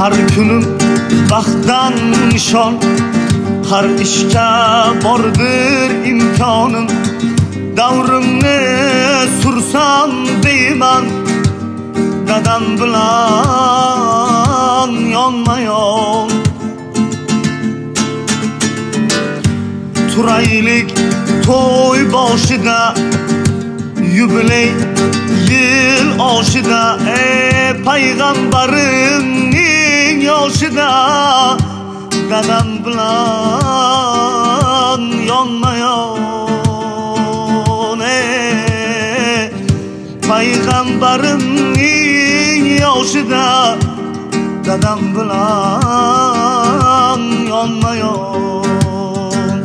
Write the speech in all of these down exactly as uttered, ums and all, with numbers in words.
Har kunim baxtdan nishon, har ishga bordir imkonim. Davrimni sursam deyman, dadam bilan yonma-yon. Turaylik to'y boshida, yubiley yil oshida, ey payg'ambarimning yoshida, dadam bilan yonma-yon. Ey payg'ambarimning yoshida, dadam bilan yonma-yon.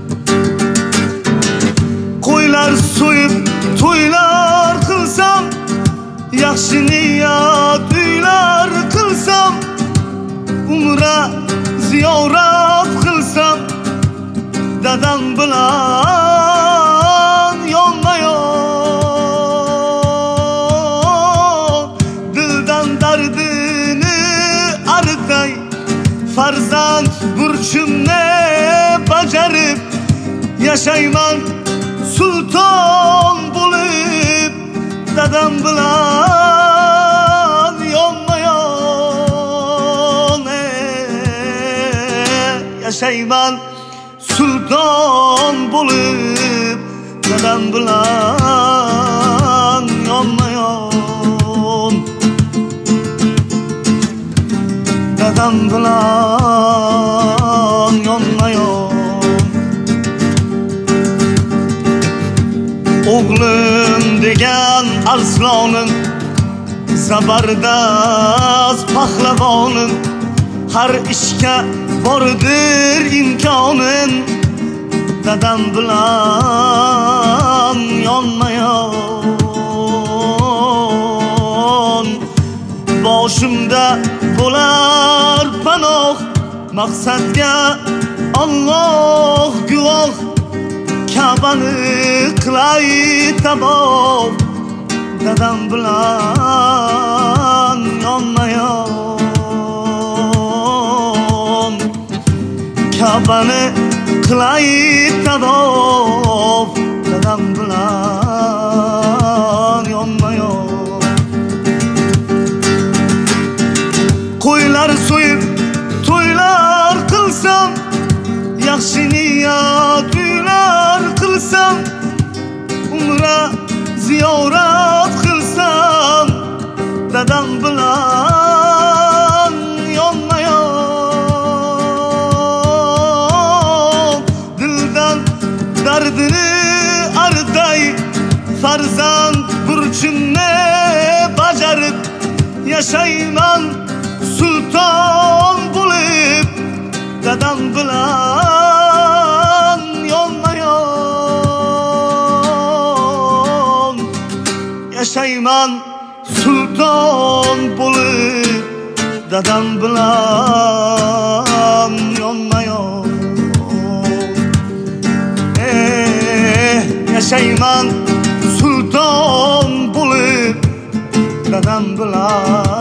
Qo'ylar so'yib to'ylar qilsam, yaxshi niyat uylar qilsam, umra ziyorat qilsam, dadam bilan yonma-yon. Dildan dardini artay, farzand burchimni bajarib, yashayman sulton bo'lib, dadam bilan yonma-yon. Yashayman sulton bo'lib, dadam bilan yonma-yon. Dadam bilan yonma-yon. O'g'lim degan arslonim, zabardast pahlavonim, har ishga bordir imkonim, dadam bilan yonma-yon. Boshimda bo'lar panoh, maqsadga Alloh guvoh, Ka'bani qilay tabof, dadam bilan yonma-yon. Ka'bani qilay tabof, dadam bilan yonma-yon. Qo'ylar so'yib to'ylar qilsam, yaxshi niyat uylar qilsam, umra ziyorat qilsam, dadam bilan yonma-yon. Dildan dardini artay, farzand burchimni bajarib, yashayman sulton bo'lib, dadam bilan yonma-yon. Yashayman sulton bo'lib, dadam bilan yonma-yon. Eh, yashayman sulton bo'lib, dadam bilan